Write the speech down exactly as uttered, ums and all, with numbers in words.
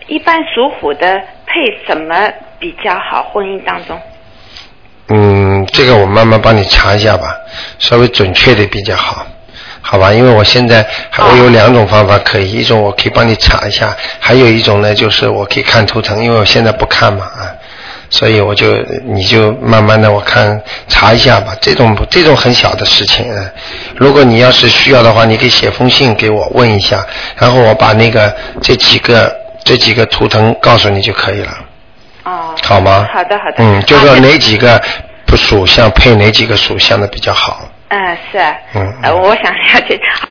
一般属虎的配什么比较好？婚姻当中？ 嗯，这个我慢慢帮你查一下吧，稍微准确的比较好，好吧？因为我现在还会有两种方法可以，一种我可以帮你查一下，还有一种呢就是我可以看图腾，因为我现在不看嘛啊，所以我就你就慢慢的我看查一下吧，这种这种很小的事情啊，如果你要是需要的话，你可以写封信给我问一下，然后我把那个这几个这几个图腾告诉你就可以了。 哦， 好吗？ 好的好的。 嗯，就说哪几个不属相配哪几个属相的比较好。 嗯，是啊。 嗯。 呃，我想了解。